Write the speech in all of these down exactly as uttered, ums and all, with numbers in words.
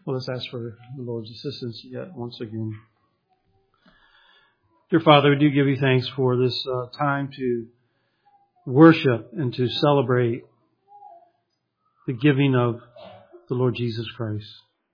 Well, let's ask for the Lord's assistance yet once again. Dear Father, we do give you thanks for this uh, time to worship and to celebrate the giving of the Lord Jesus Christ.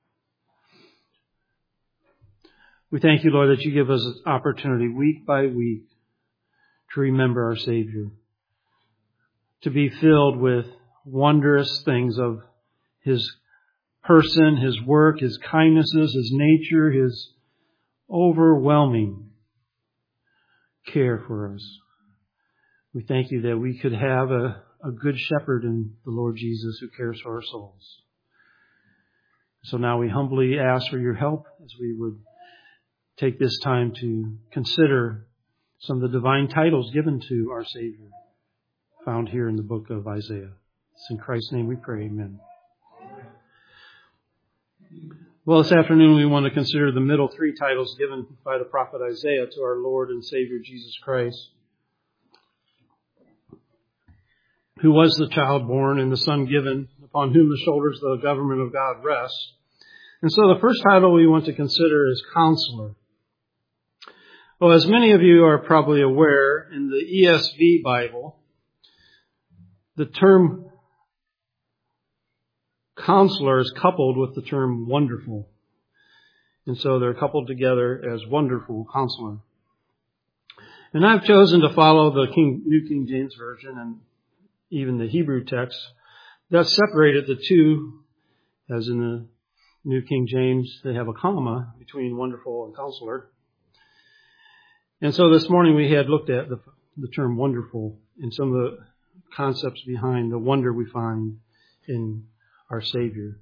We thank you, Lord, that you give us an opportunity week by week to remember our Savior, to be filled with wondrous things of His person, His work, His kindnesses, His nature, His overwhelming care for us. We thank you that we could have a, a good shepherd in the Lord Jesus who cares for our souls. So now we humbly ask for your help as we would take this time to consider some of the divine titles given to our Savior, found here in the book of Isaiah. It's in Christ's name we pray, amen. Well, this afternoon we want to consider the middle three titles given by the prophet Isaiah to our Lord and Savior Jesus Christ, who was the child born and the son given, upon whom the shoulders of the government of God rests. And so the first title we want to consider is Counselor. Well, as many of you are probably aware, in the E S V Bible, the term Counselor is coupled with the term Wonderful. And so they're coupled together as Wonderful Counselor. And I've chosen to follow the King, New King James Version and even the Hebrew text that separated the two, as in the New King James, they have a comma between Wonderful and Counselor. And so this morning we had looked at the, the term Wonderful and some of the concepts behind the wonder we find in our Savior.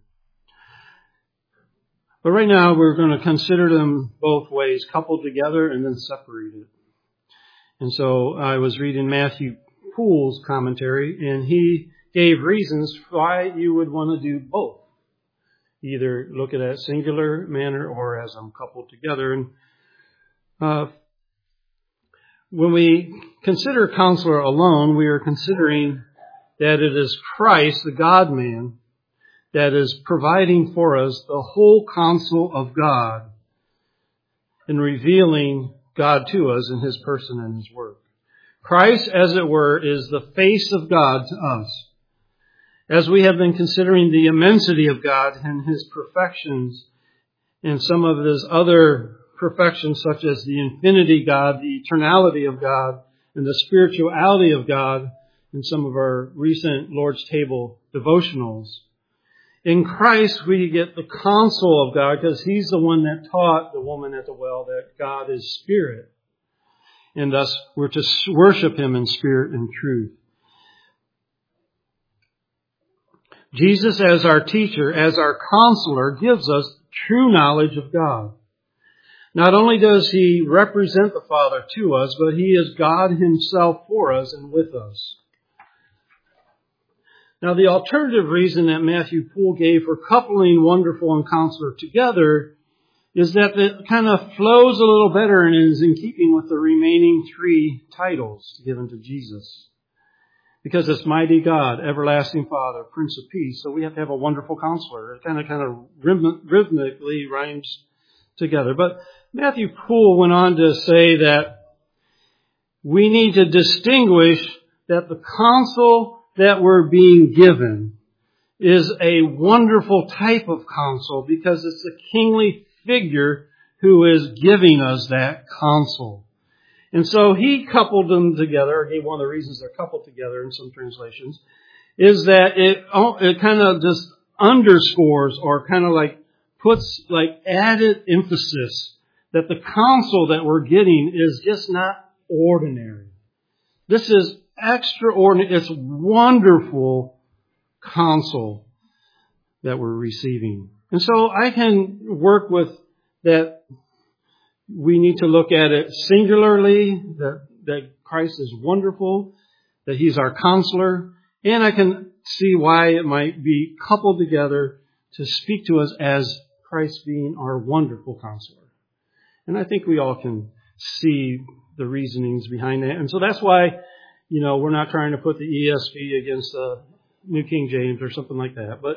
But right now we're going to consider them both ways, coupled together and then separated. And so I was reading Matthew Poole's commentary, and he gave reasons why you would want to do both. Either look at it as singular manner or as them coupled together. And uh, when we consider Counselor alone, we are considering that it is Christ, the God-man, that is providing for us the whole counsel of God and revealing God to us in His person and His work. Christ, as it were, is the face of God to us. As we have been considering the immensity of God and His perfections and some of His other perfections, such as the infinity God, the eternality of God, and the spirituality of God in some of our recent Lord's Table devotionals. In Christ, we get the counsel of God because He's the one that taught the woman at the well that God is spirit. And thus, we're to worship Him in spirit and truth. Jesus, as our teacher, as our counselor, gives us true knowledge of God. Not only does He represent the Father to us, but He is God Himself for us and with us. Now, the alternative reason that Matthew Poole gave for coupling Wonderful and Counselor together is that it kind of flows a little better and is in keeping with the remaining three titles given to Jesus. Because it's Mighty God, Everlasting Father, Prince of Peace, so we have to have a Wonderful Counselor. It kind of kind of rhythmically rhymes together. But Matthew Poole went on to say that we need to distinguish that the counsel that we're being given is a wonderful type of counsel because it's a kingly figure who is giving us that counsel. And so he coupled them together. Again, one of the reasons they're coupled together in some translations is that it, it kind of just underscores or kind of like puts like added emphasis that the counsel that we're getting is just not ordinary. This is extraordinary. It's wonderful counsel that we're receiving. And so I can work with that. We need to look at it singularly, that, that Christ is wonderful, that He's our counselor, and I can see why it might be coupled together to speak to us as Christ being our wonderful counselor. And I think we all can see the reasonings behind that. And so that's why, you know, we're not trying to put the E S V against the New King James or something like that. But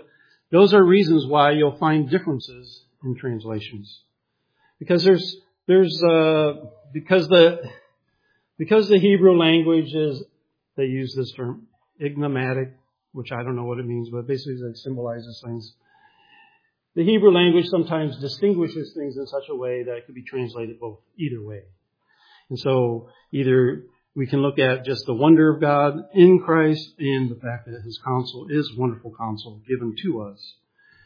Those are reasons why you'll find differences in translations. Because there's, there's, uh, because the, because the Hebrew language is, they use this term, enigmatic, which I don't know what it means, but basically it symbolizes things. The Hebrew language sometimes distinguishes things in such a way that it could be translated both, either way. And so either we can look at just the wonder of God in Christ and the fact that His counsel is wonderful counsel given to us.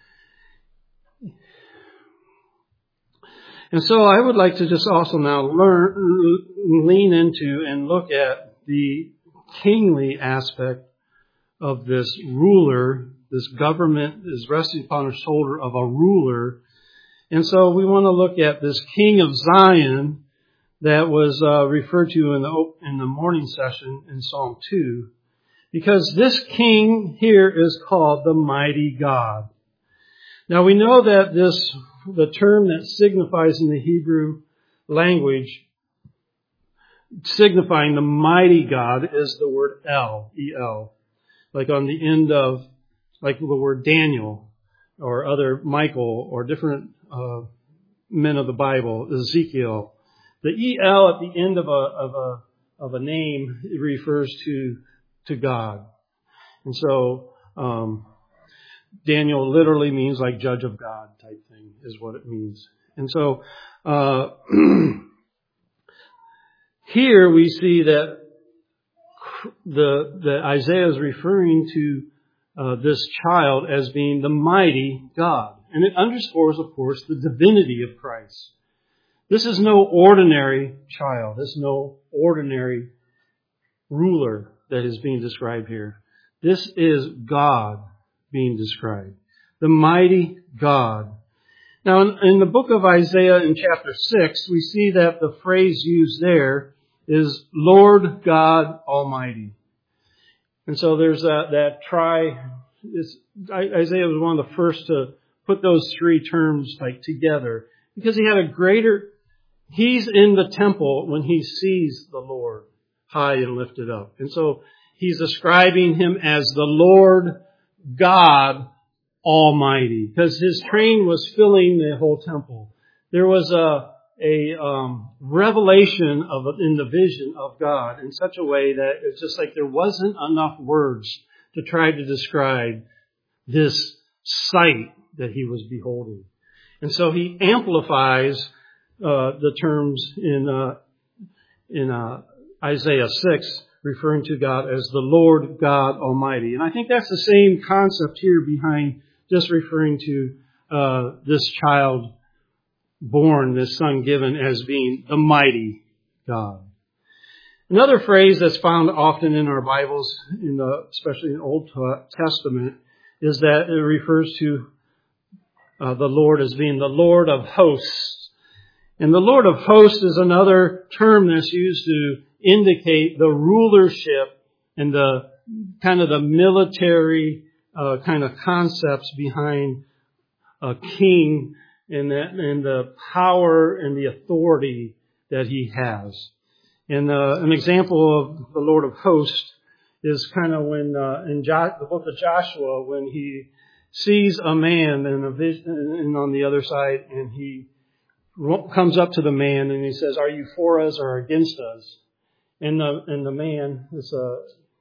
And so I would like to just also now learn, lean into and look at the kingly aspect of this ruler. This government is resting upon the shoulder of a ruler. And so we want to look at this King of Zion that was uh, referred to in the in the morning session in Psalm two. Because this king here is called the mighty God. Now we know that this, the term that signifies in the Hebrew language, signifying the mighty God, is the word El, E L. Like on the end of, like the word Daniel, or other Michael, or different uh, men of the Bible, Ezekiel. The E L at the end of a of a of a name, it refers to to God, and so um, Daniel literally means like judge of God type thing is what it means. And so uh, here we see that the that Isaiah is referring to uh, this child as being the mighty God, and it underscores, of course, the divinity of Christ. This is no ordinary child. This is no ordinary ruler that is being described here. This is God being described. The mighty God. Now, in, in the book of Isaiah in chapter six, we see that the phrase used there is Lord God Almighty. And so there's that, that tri, it's, Isaiah was one of the first to put those three terms like together because he had a greater, he's in the temple when he sees the Lord high and lifted up. And so he's describing him as the Lord God Almighty, because his train was filling the whole temple. There was a a um, revelation of in the vision of God in such a way that it's just like there wasn't enough words to try to describe this sight that he was beholding. And so he amplifies uh, the terms in uh, in uh, Isaiah six, referring to God as the Lord God Almighty. And I think that's the same concept here behind just referring to uh, this child born, this son given, as being the mighty God. Another phrase that's found often in our Bibles, in the, especially in the Old Testament, is that it refers to uh, the Lord as being the Lord of hosts. And the Lord of hosts is another term that's used to indicate the rulership and the kind of the military uh, kind of concepts behind a king and, that, and the power and the authority that he has. And uh, an example of the Lord of hosts is kind of when uh, in jo- the book of Joshua, when he sees a man in a vision, and on the other side, and he comes up to the man and he says, "Are you for us or against us?" And the and the man is uh,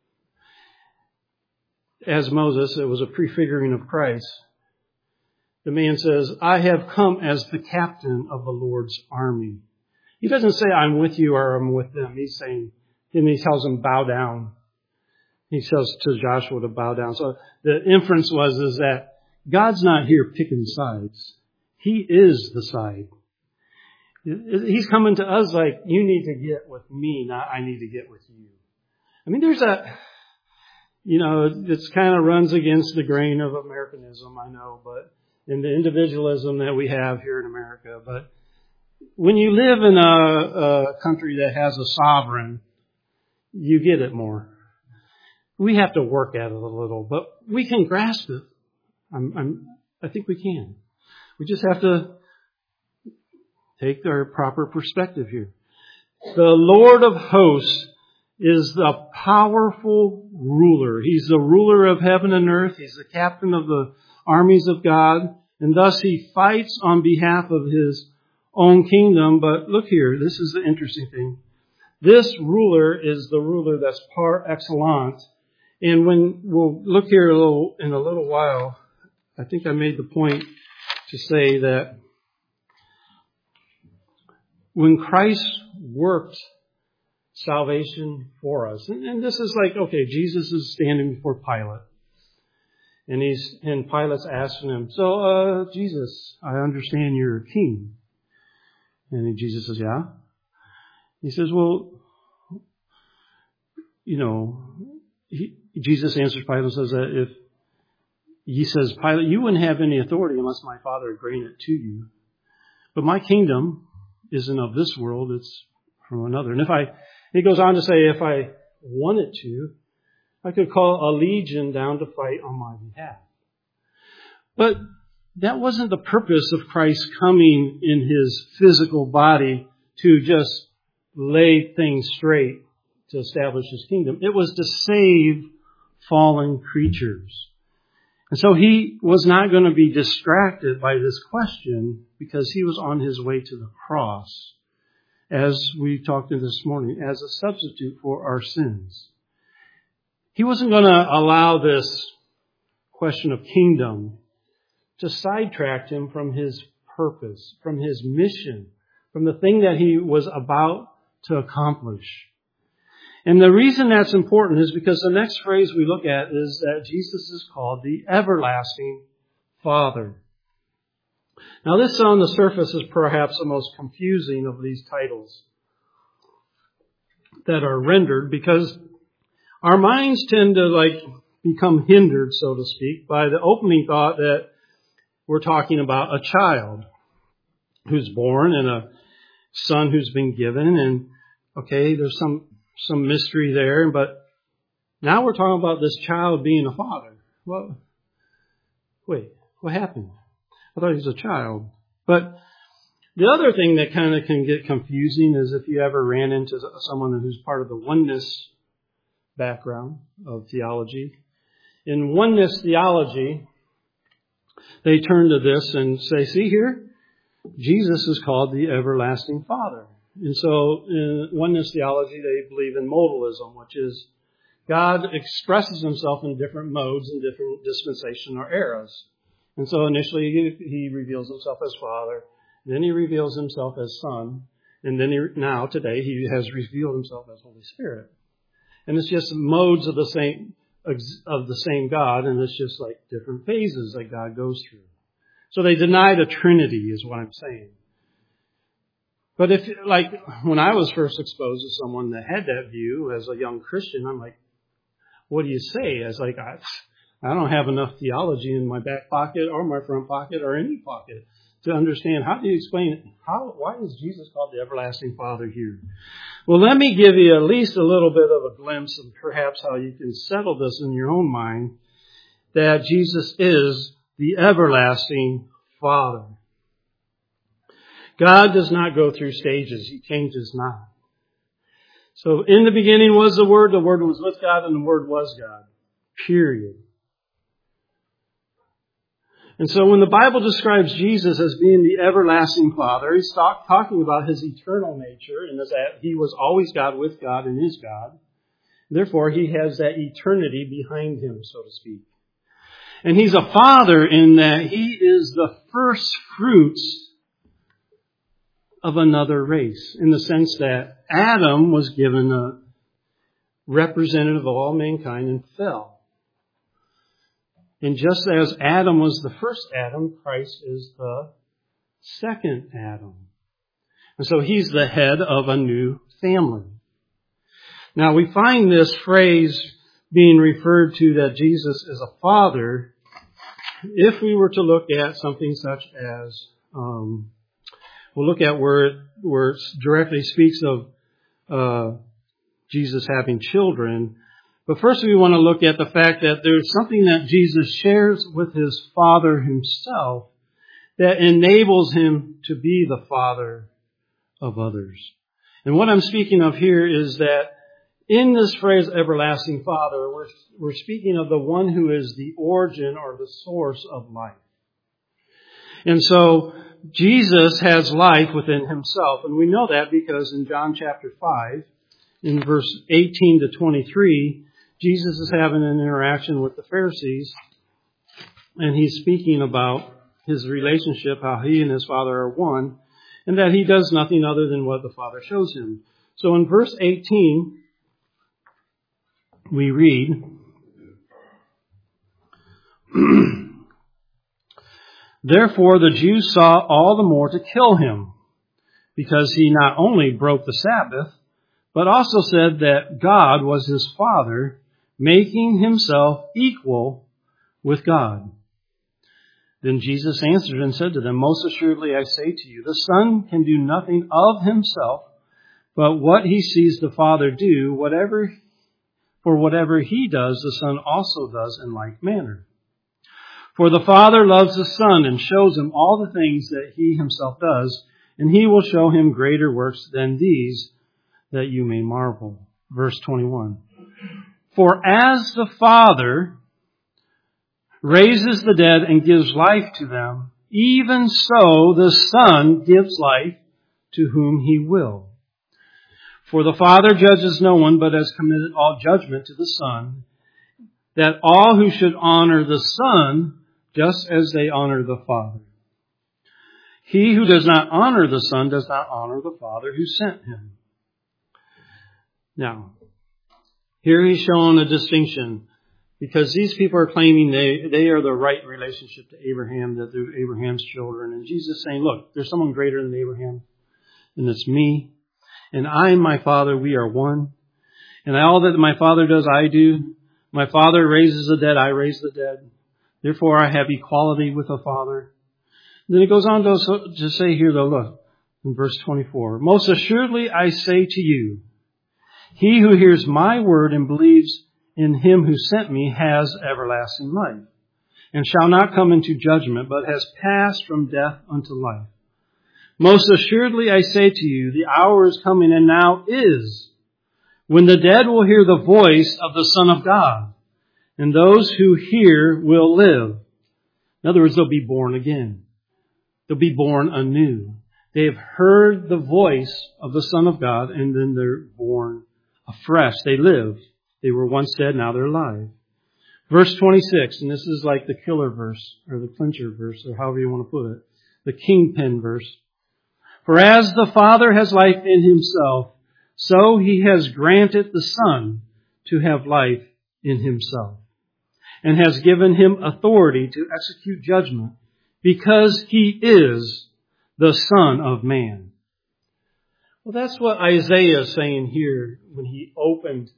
as Moses. It was a prefiguring of Christ. The man says, "I have come as the captain of the Lord's army." He doesn't say, "I'm with you" or "I'm with them." He's saying, and he tells him, "Bow down." He says to Joshua to bow down. So the inference was is that God's not here picking sides. He is the side. He's coming to us like, you need to get with me, not I need to get with you. I mean, there's a, you know, it's kind of runs against the grain of Americanism, I know, but in the individualism that we have here in America. But when you live in a, a country that has a sovereign, you get it more. We have to work at it a little, but we can grasp it. I'm, I'm, I think we can. We just have to take our proper perspective here. The Lord of hosts is the powerful ruler. He's the ruler of heaven and earth. He's the captain of the armies of God, and thus he fights on behalf of his own kingdom. But look here, this is the interesting thing. This ruler is the ruler that's par excellence. And when we'll look here a little, in a little while, I think I made the point to say that when Christ worked salvation for us, and, and this is like, okay, Jesus is standing before Pilate. And he's, and Pilate's asking him, so, uh, Jesus, I understand you're a king. And Jesus says, yeah. He says, well, you know, he, Jesus answers Pilate and says that if, he says, Pilate, you wouldn't have any authority unless my Father had granted it to you. But my kingdom isn't of this world, it's from another. And if I, he goes on to say, if I wanted to, I could call a legion down to fight on my behalf. But that wasn't the purpose of Christ coming in his physical body to just lay things straight to establish his kingdom. It was to save fallen creatures. And so he was not going to be distracted by this question because he was on his way to the cross, as we talked in this morning, as a substitute for our sins. He wasn't going to allow this question of kingdom to sidetrack him from his purpose, from his mission, from the thing that he was about to accomplish. And the reason that's important is because the next phrase we look at is that Jesus is called the Everlasting Father. Now this on the surface is perhaps the most confusing of these titles that are rendered, because our minds tend to like become hindered, so to speak, by the opening thought that we're talking about a child who's born and a son who's been given. And okay, there's some some mystery there, but now we're talking about this child being a father. Well, wait, what happened? I thought he was a child. But the other thing that kind of can get confusing is if you ever ran into someone who's part of the oneness background of theology. In oneness theology, they turn to this and say, see here, Jesus is called the Everlasting Father. And so in oneness theology, they believe in modalism, which is God expresses himself in different modes in different dispensation or eras. And so initially he, he reveals himself as Father, then he reveals himself as Son, and then he, now today he has revealed himself as Holy Spirit. And it's just modes of the same of the same God, and it's just like different phases that God goes through. So they deny the Trinity is what I'm saying. But if, like, when I was first exposed to someone that had that view as a young Christian, I'm like, what do you say? I was like, I, I don't have enough theology in my back pocket or my front pocket or any pocket to understand. How do you explain it? How, why is Jesus called the Everlasting Father here? Well, let me give you at least a little bit of a glimpse of perhaps how you can settle this in your own mind, that Jesus is the Everlasting Father. God does not go through stages. He changes not. So in the beginning was the Word, the Word was with God, and the Word was God. Period. And so when the Bible describes Jesus as being the Everlasting Father, he's talk, talking about his eternal nature, and that he was always God with God and is God. Therefore, he has that eternity behind him, so to speak. And he's a father in that he is the first fruits of another race, in the sense that Adam was given a representative of all mankind and fell. And just as Adam was the first Adam, Christ is the second Adam. And so he's the head of a new family. Now we find this phrase being referred to that Jesus is a father if we were to look at something such as, um, we'll look at where it, where it directly speaks of uh, Jesus having children. But first we want to look at the fact that there's something that Jesus shares with his Father himself that enables him to be the Father of others. And what I'm speaking of here is that in this phrase, everlasting Father, we're, we're speaking of the one who is the origin or the source of life. And so Jesus has life within himself. And we know that because in John chapter five, in verse eighteen to twenty-three, Jesus is having an interaction with the Pharisees. And he's speaking about his relationship, how he and his Father are one, and that he does nothing other than what the Father shows him. So in verse eighteen, we read, Therefore the Jews sought all the more to kill him, because he not only broke the Sabbath, but also said that God was his Father, making himself equal with God. Then Jesus answered and said to them, Most assuredly I say to you, the Son can do nothing of himself, but what he sees the Father do, whatever for whatever he does, the Son also does in like manner. For the Father loves the Son and shows him all the things that he himself does, and he will show him greater works than these, that you may marvel. Verse twenty-one. For as the Father raises the dead and gives life to them, even so the Son gives life to whom he will. For the Father judges no one, but has committed all judgment to the Son, that all who should honor the Son, just as they honor the Father. He who does not honor the Son does not honor the Father who sent him. Now, here he's showing a distinction, because these people are claiming they, they are the right relationship to Abraham, that they're Abraham's children. And Jesus is saying, look, there's someone greater than Abraham, and it's me. And I and my Father, we are one. And all that my Father does, I do. My Father raises the dead, I raise the dead. Therefore, I have equality with the Father. Then it goes on to, to say here, though, look, in verse twenty-four. Most assuredly, I say to you, he who hears my word and believes in him who sent me has everlasting life, and shall not come into judgment, but has passed from death unto life. Most assuredly, I say to you, the hour is coming, and now is, when the dead will hear the voice of the Son of God, and those who hear will live. In other words, they'll be born again. They'll be born anew. They have heard the voice of the Son of God, and then they're born afresh. They live. They were once dead, now they're alive. Verse twenty-six, and this is like the killer verse, or the clincher verse, or however you want to put it. The kingpin verse. For as the Father has life in himself, so he has granted the Son to have life in himself, and has given him authority to execute judgment, because he is the Son of Man. Well, that's what Isaiah is saying here when he opened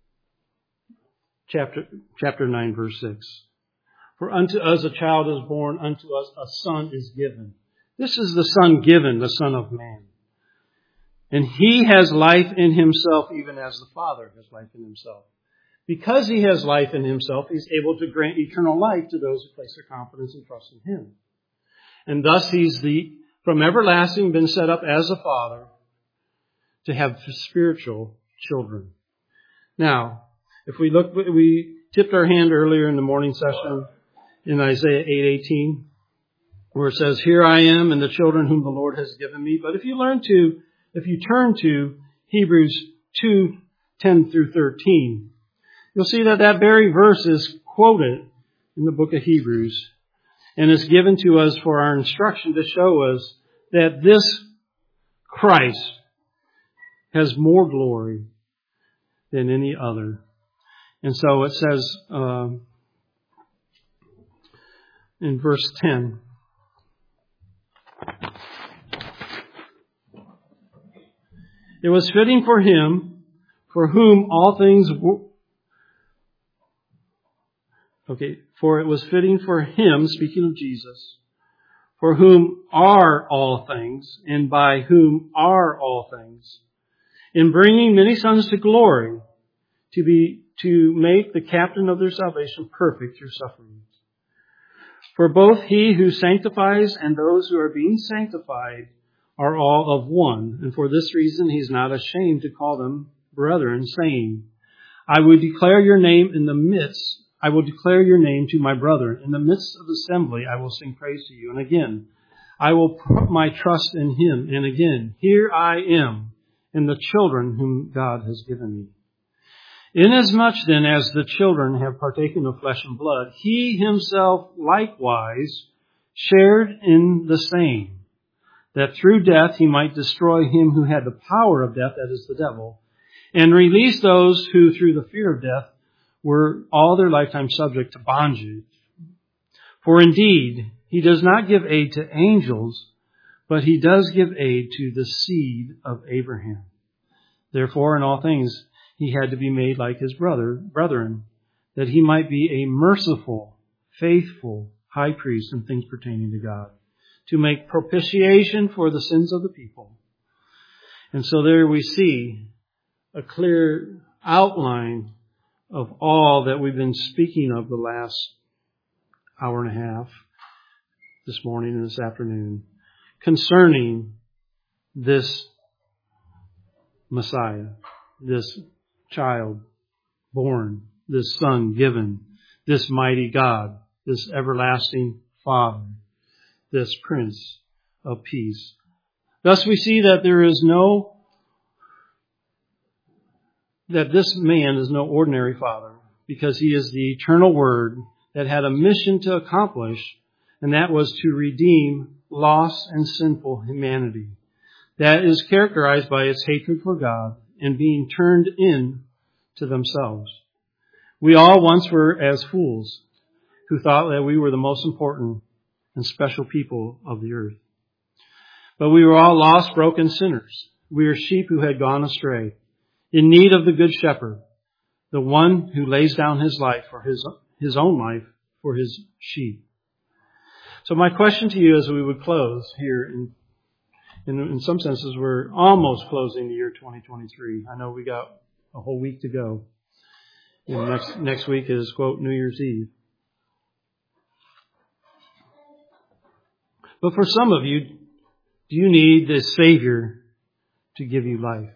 chapter, chapter nine, verse six. For unto us a child is born, unto us a son is given. This is the Son given, the Son of Man. And he has life in himself, even as the Father has life in himself. Because he has life in himself, he's able to grant eternal life to those who place their confidence and trust in him. And thus he's the, from everlasting, been set up as a father to have spiritual children. Now, if we look, we tipped our hand earlier in the morning session in Isaiah eight eighteen, where it says, Here I am and the children whom the Lord has given me. But if you learn to, if you turn to Hebrews two ten through thirteen, you'll see that that very verse is quoted in the book of Hebrews and is given to us for our instruction to show us that this Christ has more glory than any other. And so it says um, in verse ten, it was fitting for him, for whom all things were, okay, for it was fitting for him, speaking of Jesus, for whom are all things, and by whom are all things, in bringing many sons to glory, to be to make the captain of their salvation perfect through sufferings. For both he who sanctifies and those who are being sanctified are all of one, and for this reason he's not ashamed to call them brethren, saying, I will declare your name in the midst, I will declare your name to my brethren. In the midst of the assembly, I will sing praise to you. And again, I will put my trust in him. And again, here I am and the children whom God has given me. Inasmuch then as the children have partaken of flesh and blood, he himself likewise shared in the same, that through death he might destroy him who had the power of death, that is the devil, and release those who through the fear of death were all their lifetime subject to bondage. For indeed, he does not give aid to angels, but he does give aid to the seed of Abraham. Therefore, in all things, he had to be made like his brother, brethren, that he might be a merciful, faithful high priest in things pertaining to God, to make propitiation for the sins of the people. And so there we see a clear outline of all that we've been speaking of the last hour and a half, this morning and this afternoon, concerning this Messiah, this child born, this son given, this mighty God, this everlasting Father, this Prince of Peace. Thus we see that there is no, that this man is no ordinary father, because he is the eternal Word that had a mission to accomplish, and that was to redeem lost and sinful humanity that is characterized by its hatred for God and being turned in to themselves. We all once were as fools who thought that we were the most important and special people of the earth. But we were all lost, broken sinners. We are sheep who had gone astray, in need of the good shepherd, the one who lays down his life for his, his own life for his sheep. So my question to you as we would close here, in, in, in some senses, we're almost closing the year twenty twenty-three. I know we got a whole week to go. And next, next week is, quote, New Year's Eve. But for some of you, do you need this Savior to give you life?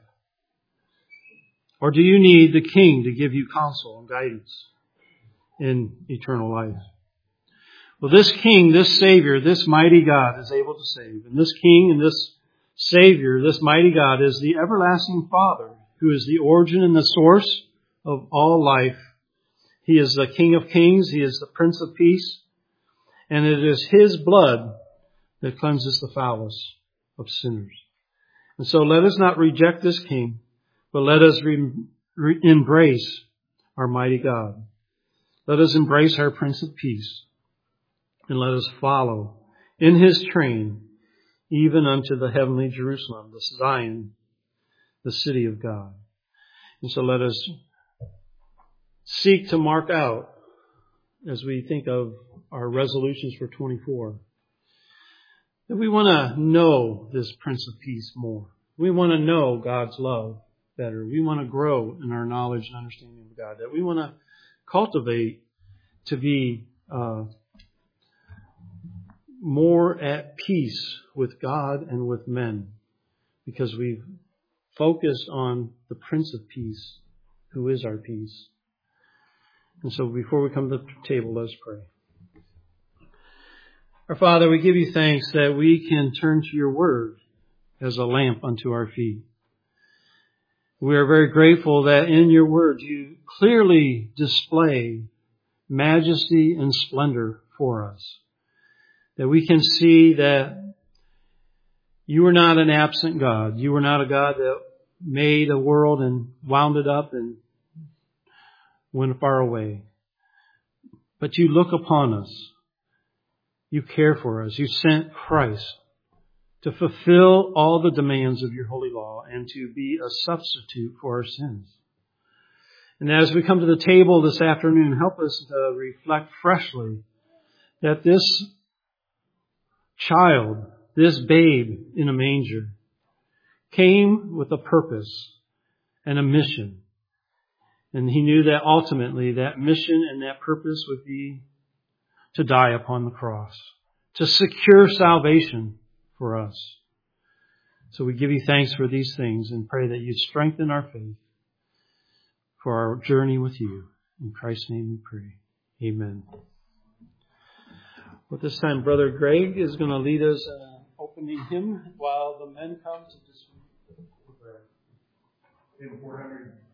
Or do you need the King to give you counsel and guidance in eternal life? Well, this King, this Savior, this mighty God is able to save. And this King and this Savior, this mighty God, is the everlasting Father, who is the origin and the source of all life. He is the King of Kings. He is the Prince of Peace. And it is His blood that cleanses the foulest of sinners. And so let us not reject this King, but let us re- re- embrace our mighty God. Let us embrace our Prince of Peace. And let us follow in His train, even unto the heavenly Jerusalem, the Zion, the city of God. And so let us seek to mark out, as we think of our resolutions for twenty-four, that we want to know this Prince of Peace more. We want to know God's love better. We want to grow in our knowledge and understanding of God. That we want to cultivate to be uh, more at peace with God and with men, because we've focused on the Prince of Peace, who is our peace. And so before we come to the table, let's pray. Our Father, we give you thanks that we can turn to your word as a lamp unto our feet. We are very grateful that in your word you clearly display majesty and splendor for us. That we can see that you are not an absent God. You are not a God that made a world and wound it up and went far away. But you look upon us. You care for us. You sent Christ to fulfill all the demands of your holy law and to be a substitute for our sins. And as we come to the table this afternoon, help us to reflect freshly that this child, this babe in a manger, came with a purpose and a mission. And he knew that ultimately that mission and that purpose would be to die upon the cross, to secure salvation for us. So we give you thanks for these things and pray that you strengthen our faith for our journey with you. In Christ's name we pray. Amen. Well, this time, Brother Greg is going to lead us in an opening hymn while the men come to distribute the bread. Hymn four hundred